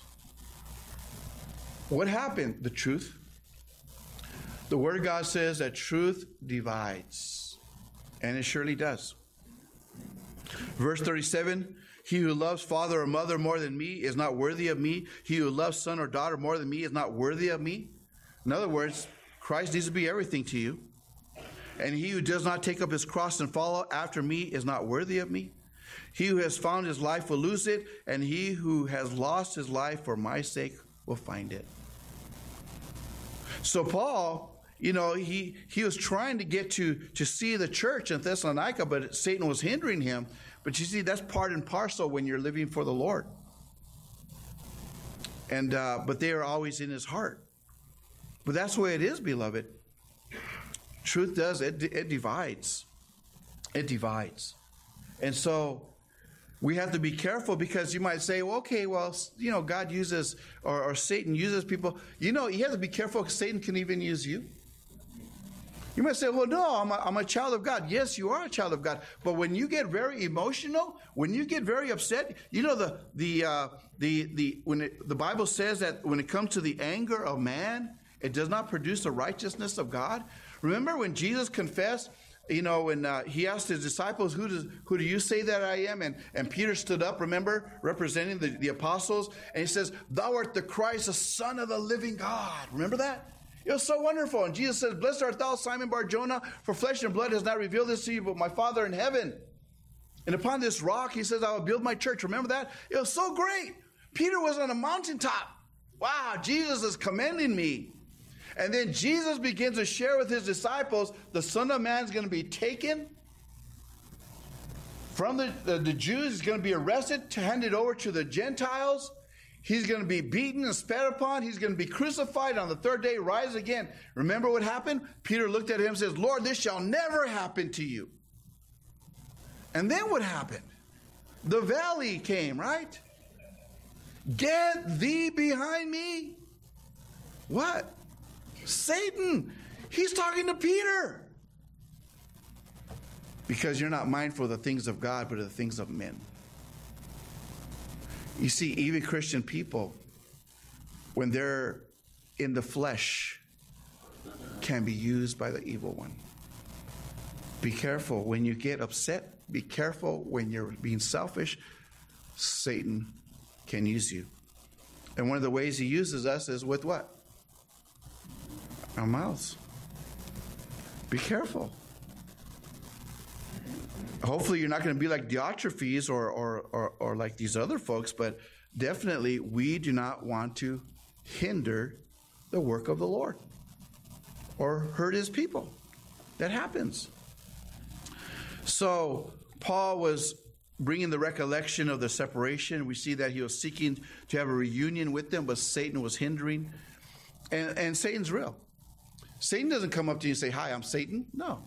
Speaker 1: What happened? The truth. The Word of God says that truth divides. And it surely does. Verse thirty-seven, he who loves father or mother more than me is not worthy of me. He who loves son or daughter more than me is not worthy of me. In other words, Christ needs to be everything to you. And he who does not take up his cross and follow after me is not worthy of me. He who has found his life will lose it, and he who has lost his life for my sake will find it. So Paul, you know, he, he was trying to get to, to see the church in Thessalonica, but Satan was hindering him. But you see, that's part and parcel when you're living for the Lord. And uh, but they are always in his heart. But that's the way it is, beloved. Truth does, it, it divides. It divides. And so we have to be careful, because you might say, well, okay, well, you know, God uses, or, or Satan uses people. You know, you have to be careful because Satan can even use you. You might say, well, no, I'm a, I'm a child of God. Yes, you are a child of God. But when you get very emotional, when you get very upset, you know, the the uh, the the when it, the Bible says that when it comes to the anger of man, it does not produce the righteousness of God. Remember when Jesus confessed, you know, when uh, he asked his disciples, who, does, who do you say that I am? And, and Peter stood up, remember, representing the, the apostles. And he says, thou art the Christ, the Son of the living God. Remember that? It was so wonderful. And Jesus says, blessed art thou, Simon Bar-Jonah, for flesh and blood has not revealed this to you, but my Father in heaven. And upon this rock, he says, I will build my church. Remember that? It was so great. Peter was on a mountaintop. Wow, Jesus is commending me. And then Jesus begins to share with his disciples, the Son of Man is going to be taken from the, the, the Jews. He's going to be arrested, handed over to the Gentiles. He's going to be beaten and spat upon. He's going to be crucified on the third day, rise again. Remember what happened? Peter looked at him and says, Lord, this shall never happen to you. And then what happened? The valley came, right? Get thee behind me. What? Satan. He's talking to Peter. Because you're not mindful of the things of God, but of the things of men. You see, even Christian people, when they're in the flesh, can be used by the evil one. Be careful when you get upset. Be careful when you're being selfish. Satan can use you. And one of the ways he uses us is with what? Our mouths. Be careful. Hopefully you're not going to be like Diotrephes or, or, or, or like these other folks, but definitely we do not want to hinder the work of the Lord or hurt his people. That happens. So Paul was bringing the recollection of the separation. We see that he was seeking to have a reunion with them, but Satan was hindering. And, and Satan's real. Satan doesn't come up to you and say, hi, I'm Satan. No.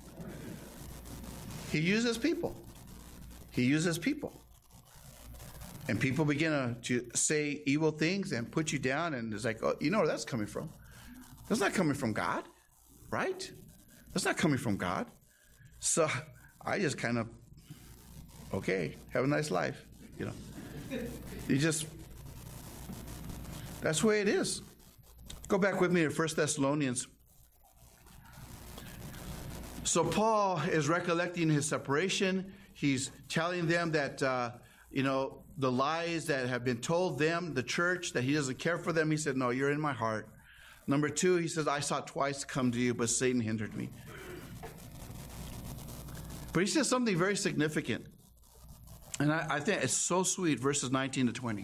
Speaker 1: He uses people. He uses people. And people begin to, to say evil things and put you down, and it's like, oh, you know where that's coming from. That's not coming from God, right? That's not coming from God. So I just kind of, okay, have a nice life, you know. You just, that's the way it is. Go back with me to First Thessalonians. So Paul is recollecting his separation. He's telling them that, uh, you know, the lies that have been told them, the church, that he doesn't care for them. He said, no, you're in my heart. Number two, he says, I sought twice to come to you, but Satan hindered me. But he says something very significant. And I, I think it's so sweet, verses nineteen to twenty.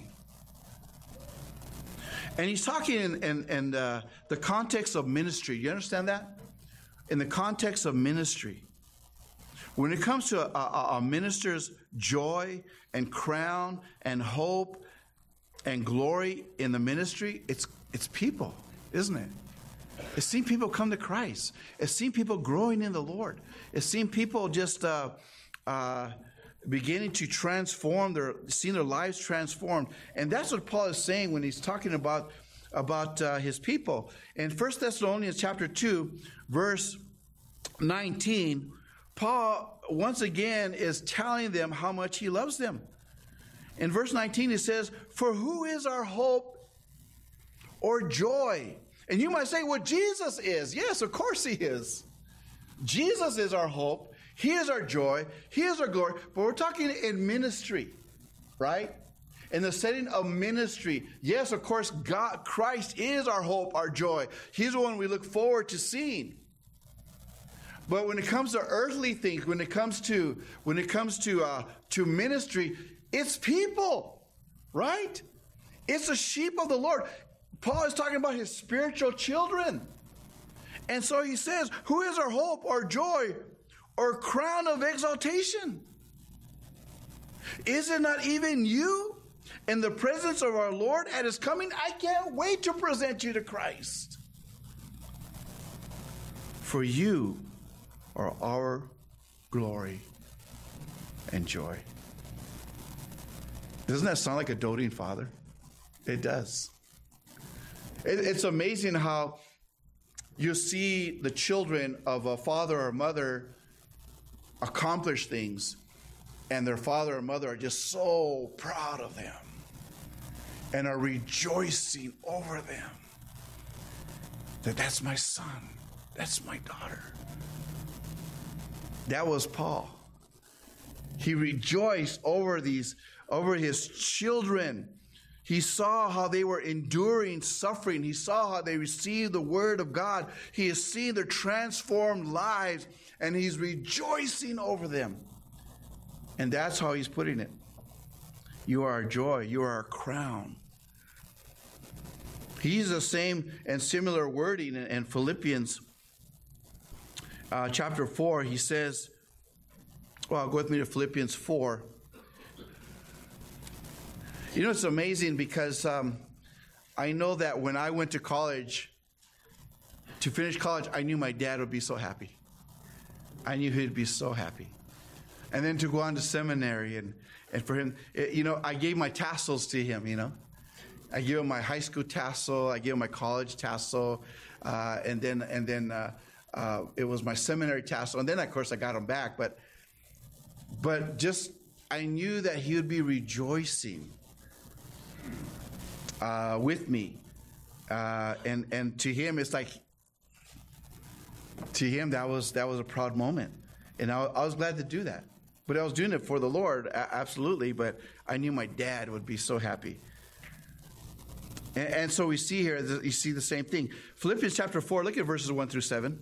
Speaker 1: And he's talking in, in, in uh, the context of ministry. You understand that? In the context of ministry. When it comes to a, a, a minister's joy and crown and hope and glory in the ministry, it's it's people, isn't it? It's seen people come to Christ. It's seen people growing in the Lord. It's seen people just uh, uh, beginning to transform, their, seeing their lives transformed. And that's what Paul is saying when he's talking about, about uh, his people. In First Thessalonians chapter two, verse nineteen, Paul once again is telling them how much he loves them. In verse nineteen, he says, for who is our hope or joy? And you might say, well, Jesus is. Yes, of course he is. Jesus is our hope. He is our joy. He is our glory. But we're talking in ministry, right? In the setting of ministry. Yes, of course, God, Christ is our hope, our joy. He's the one we look forward to seeing. But when it comes to earthly things, when it comes to when it comes to uh, to ministry, it's people, right? It's the sheep of the Lord. Paul is talking about his spiritual children. And so he says, who is our hope or joy or crown of exaltation? Is it not even you in the presence of our Lord at his coming? I can't wait to present you to Christ. For you are our glory and joy. Doesn't that sound like a doting father? It does. It, it's amazing how you see the children of a father or mother accomplish things, and their father or mother are just so proud of them and are rejoicing over them. That that's my son, that's my daughter. That was Paul. He rejoiced over these, over his children. He saw how they were enduring suffering. He saw how they received the word of God. He has seen their transformed lives, and he's rejoicing over them. And that's how he's putting it. You are our joy. You are our crown. He uses the same and similar wording in, in Philippians uh, chapter four. He says, well, go with me to Philippians four. You know, it's amazing because um, I know that when I went to college, to finish college, I knew my dad would be so happy. I knew he'd be so happy. And then to go on to seminary, and, and for him, it, you know, I gave my tassels to him, you know. I gave him my high school tassel, I gave him my college tassel, uh, and then and then uh, uh, it was my seminary tassel. And then, of course, I got him back. But, but just, I knew that he would be rejoicing Uh, with me, uh, and and to him it's like, to him that was that was a proud moment, and I, I was glad to do that. But I was doing it for the Lord, a- absolutely. But I knew my dad would be so happy, and, and so we see here, you see the same thing. Philippians chapter four. Look at verses one through seven.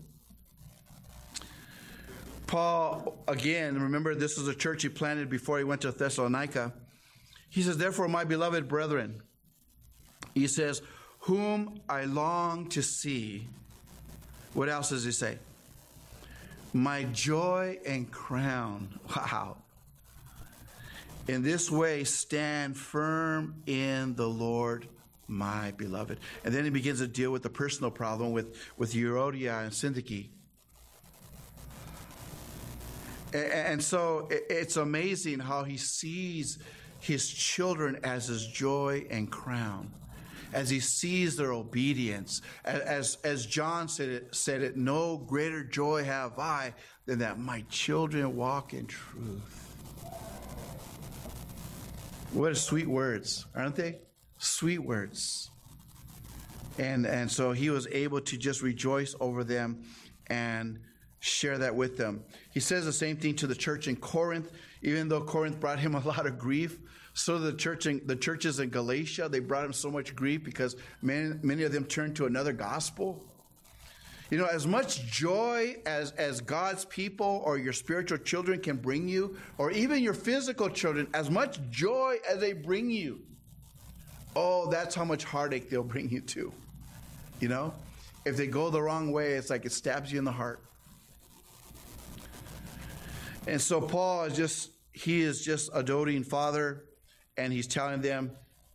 Speaker 1: Paul, again, remember this is a church he planted before he went to Thessalonica. He says, "Therefore, my beloved brethren," he says, "whom I long to see." What else does he say? "My joy and crown." Wow. "In this way, stand firm in the Lord, my beloved." And then he begins to deal with the personal problem with, with Euodia and Syntyche. And, and so it, it's amazing how he sees his children as his joy and crown, as he sees their obedience. As, as John said it, said it, "No greater joy have I than that my children walk in truth." What sweet words, aren't they? Sweet words. And, and so he was able to just rejoice over them and share that with them. He says the same thing to the church in Corinth. Even though Corinth brought him a lot of grief, so the church in, the churches in Galatia, they brought him so much grief because many, many of them turned to another gospel. You know, as much joy as, as God's people or your spiritual children can bring you, or even your physical children, as much joy as they bring you, oh, that's how much heartache they'll bring you to. You know, if they go the wrong way, it's like it stabs you in the heart. And so Paul is just, he is just a doting father, and he's telling them,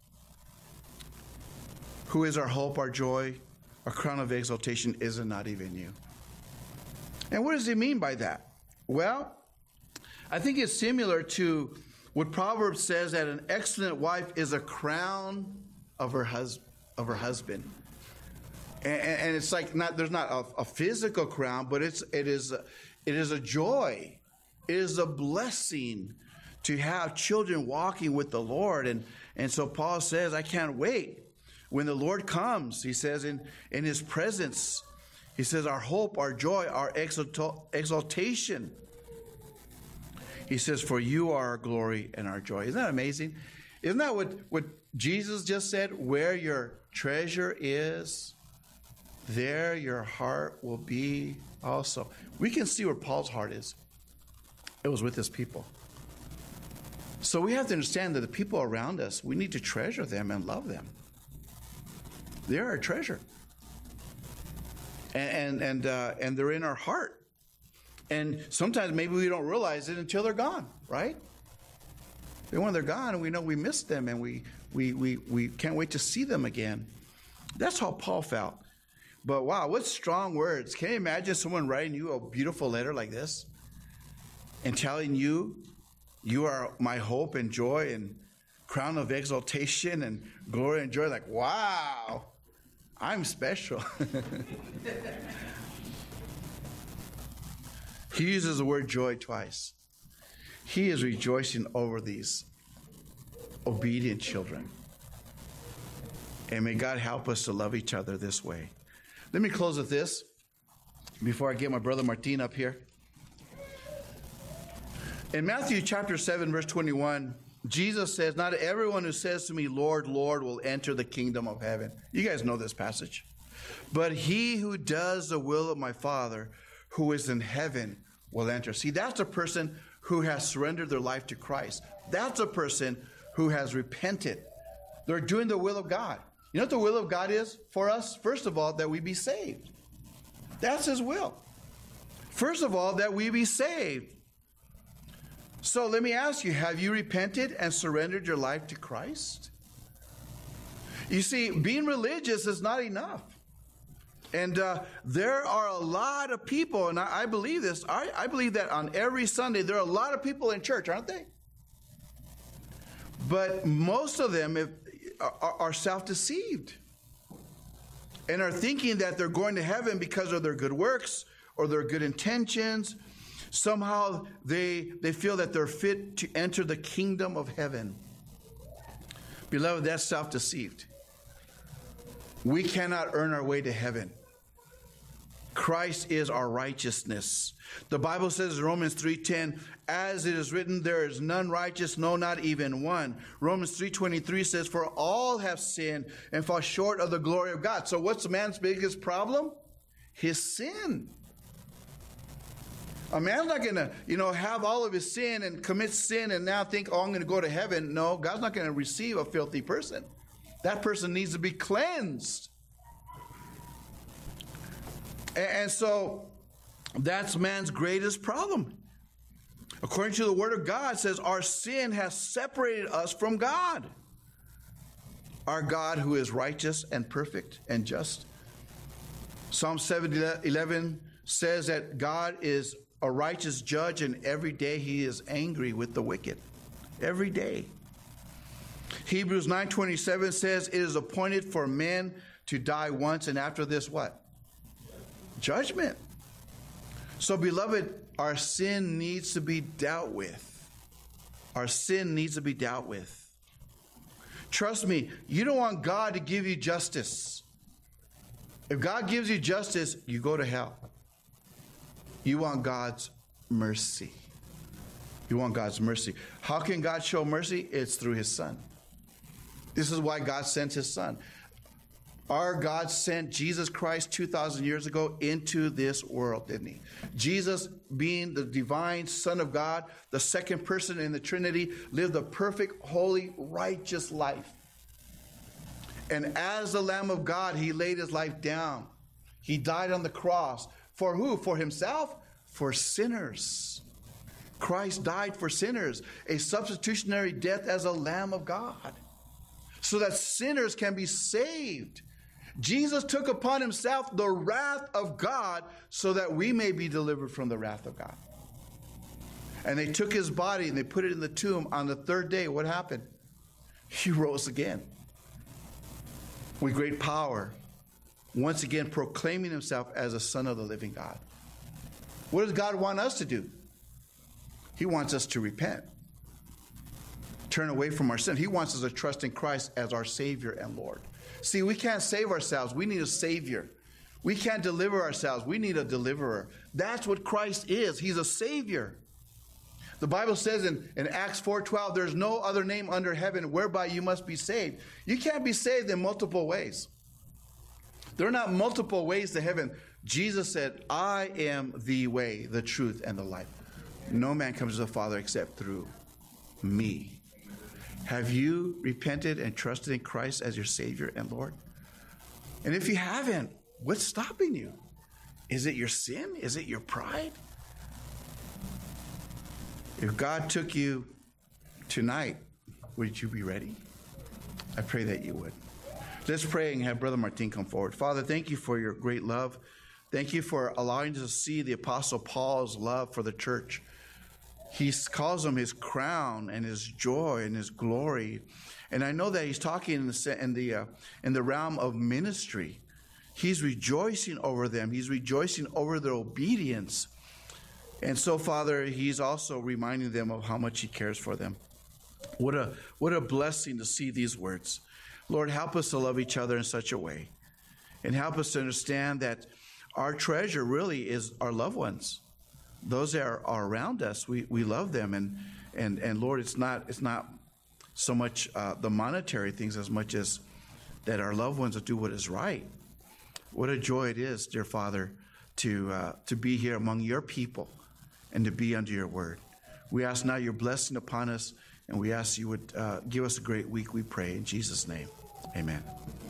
Speaker 1: who is our hope, our joy, our crown of exaltation? Is it not even you? And what does he mean by that? Well, I think it's similar to what Proverbs says, that an excellent wife is a crown of her, hus- of her husband. And, and it's like, not there's not a, a physical crown, but it's it is a, it is a joy. It is a blessing to have children walking with the Lord. And, and so Paul says, I can't wait. When the Lord comes, he says, in, in his presence, he says, our hope, our joy, our exalt- exaltation. He says, for you are our glory and our joy. Isn't that amazing? Isn't that what, what Jesus just said? Where your treasure is, there your heart will be also. We can see where Paul's heart is. It was with his people. So we have to understand that the people around us, we need to treasure them and love them. They're our treasure. And and and, uh, and they're in our heart. And sometimes maybe we don't realize it until they're gone, right? And when they're gone, we know we miss them, and we, we, we, we can't wait to see them again. That's how Paul felt. But wow, what strong words. Can you imagine someone writing you a beautiful letter like this and telling you, you are my hope and joy and crown of exaltation and glory and joy? Like, wow, I'm special. He uses the word joy twice. He is rejoicing over these obedient children. And may God help us to love each other this way. Let me close with this before I get my brother Martin up here. In Matthew chapter seven, verse twenty-one, Jesus says, not everyone who says to me, Lord, Lord, will enter the kingdom of heaven. You guys know this passage. But he who does the will of my Father who is in heaven will enter. See, that's a person who has surrendered their life to Christ. That's a person who has repented. They're doing the will of God. You know what the will of God is for us? First of all, that we be saved. That's his will. First of all, that we be saved. So let me ask you, have you repented and surrendered your life to Christ? You see, being religious is not enough. And uh, there are a lot of people, and I, I believe this, I, I believe that on every Sunday there are a lot of people in church, aren't they? But most of them if, are, are self-deceived and are thinking that they're going to heaven because of their good works or their good intentions. Somehow they, they feel that they're fit to enter the kingdom of heaven. Beloved, that's self-deceived. We cannot earn our way to heaven. Christ is our righteousness. The Bible says in Romans three ten, as it is written, there is none righteous, no, not even one. Romans three twenty-three says, for all have sinned and fall short of the glory of God. So what's man's biggest problem? His sin. A man's not going to, you know, have all of his sin and commit sin and now think, oh, I'm going to go to heaven. No, God's not going to receive a filthy person. That person needs to be cleansed. And, and so that's man's greatest problem. According to the Word of God, it says our sin has separated us from God. Our God who is righteous and perfect and just. Psalm seven eleven says that God is a righteous judge, and every day he is angry with the wicked. Every day. Hebrews nine twenty-seven says it is appointed for men to die once, and after this what? Judgment. So beloved, our sin needs to be dealt with. Our sin needs to be dealt with. Trust me, you don't want God to give you justice. If God gives you justice, you go to hell. You want God's mercy. You want God's mercy. How can God show mercy? It's through his Son. This is why God sent his Son. Our God sent Jesus Christ two thousand years ago into this world, didn't he? Jesus, being the divine Son of God, the second person in the Trinity, lived a perfect, holy, righteous life. And as the Lamb of God, he laid his life down. He died on the cross. For who? For himself? For sinners. Christ died for sinners. A substitutionary death as a Lamb of God. So that sinners can be saved. Jesus took upon himself the wrath of God so that we may be delivered from the wrath of God. And they took his body and they put it in the tomb. On the third day, what happened? He rose again. With great power. Once again proclaiming himself as a Son of the living God. What does God want us to do? He wants us to repent. Turn away from our sin. He wants us to trust in Christ as our Savior and Lord. See, we can't save ourselves. We need a Savior. We can't deliver ourselves. We need a deliverer. That's what Christ is. He's a Savior. The Bible says in, in Acts four twelve, there's no other name under heaven whereby you must be saved. You can't be saved in multiple ways. There are not multiple ways to heaven. Jesus said, I am the way, the truth, and the life. No man comes to the Father except through me. Have you repented and trusted in Christ as your Savior and Lord? And if you haven't, what's stopping you? Is it your sin? Is it your pride? If God took you tonight, would you be ready? I pray that you would. Let's pray and have Brother Martin come forward. Father, thank you for your great love. Thank you for allowing us to see the Apostle Paul's love for the church. He calls them his crown and his joy and his glory. And I know that he's talking in the in the, uh, in the realm of ministry. He's rejoicing over them. He's rejoicing over their obedience. And so, Father, He's also reminding them of how much He cares for them. What a, what a blessing to see these words. Lord, help us to love each other in such a way. And help us to understand that our treasure really is our loved ones. Those that are, are around us, we, we love them. And, and, and Lord, it's not, it's not so much uh, the monetary things as much as that our loved ones will do what is right. What a joy it is, dear Father, to, uh, to be here among your people and to be under your word. We ask now your blessing upon us, and we ask you would uh, give us a great week, we pray. In Jesus' name, amen.